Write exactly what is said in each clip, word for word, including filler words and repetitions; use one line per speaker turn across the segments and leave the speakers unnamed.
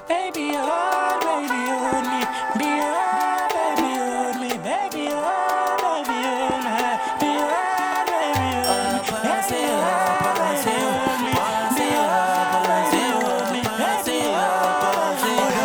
Baby, hold, baby, hold me. Be hard, baby, hold me. Baby, hold, baby, hold me. Be hard, baby, hold me. Baby, hard, baby, hold me. Be hard, baby, hold me. Baby, hard,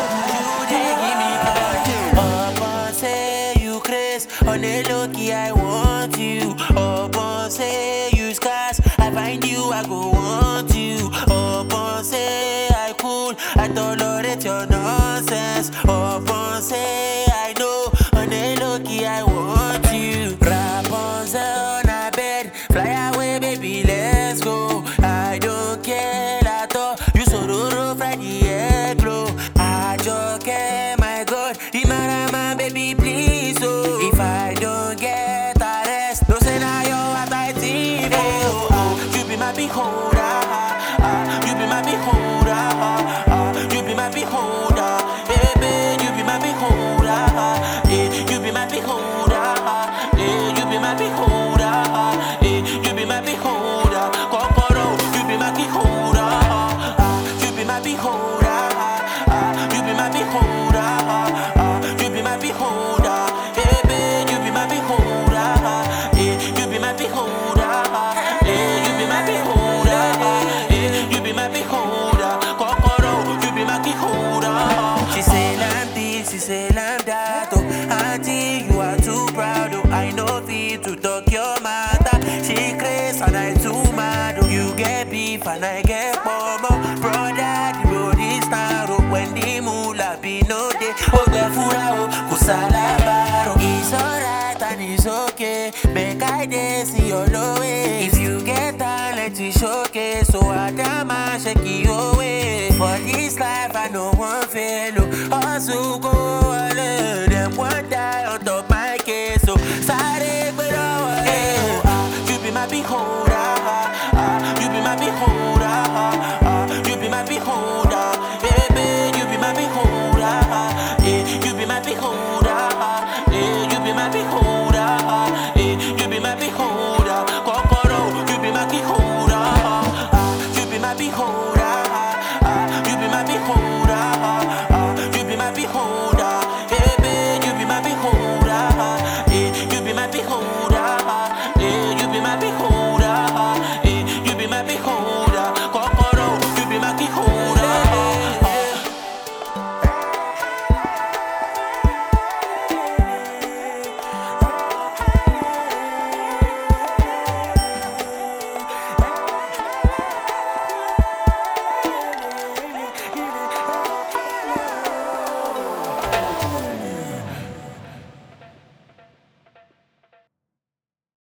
Upon say you craze, on a low-key I want you. Upon say you scarce, I find you, I go want you. Upon say I cool, I tolerate your nonsense. Upon say I know, on a low-key I want you. Rapunzel on a bed, fly away baby, let's go. I don't care at all, you so do fry the egg glow. I just care, my God, Imarama baby please oh. If I don't get a rest, no say now you are my team oh, oh. You be my beholder, ah, ah. You be my beholder, ah, ah. You be my beholder, baby, you be my beholder, ah, eh. You be my beholder, ah, eh. You be my beholder, ah, eh. You be my beholder, Kokoro, you be my beholder, ah, ah. You be my beholder, ah, ah. You be my beholder, ah, ah. You be my beholder, baby, you be my beholder, ah, eh. You be my beholder, ah, eh. You be my beholder, ah, eh. You be my beholder, Kokoro, you be my beholder. She say I'm this, she say I'm that, oh. Auntie, you are too proud, oh. I know fit to talk your matter. She crazy and I too mad, oh. You get beef and I get bomb, oh. Brother, the road is narrow when the moolah be no day. Oh, the fura, oh, kusalabaro. It's alright and it's okay. Make I dance in your low way. If you get talent, you showcase. So I damn I shake your way. For this life, I know one fail. Oh, also go.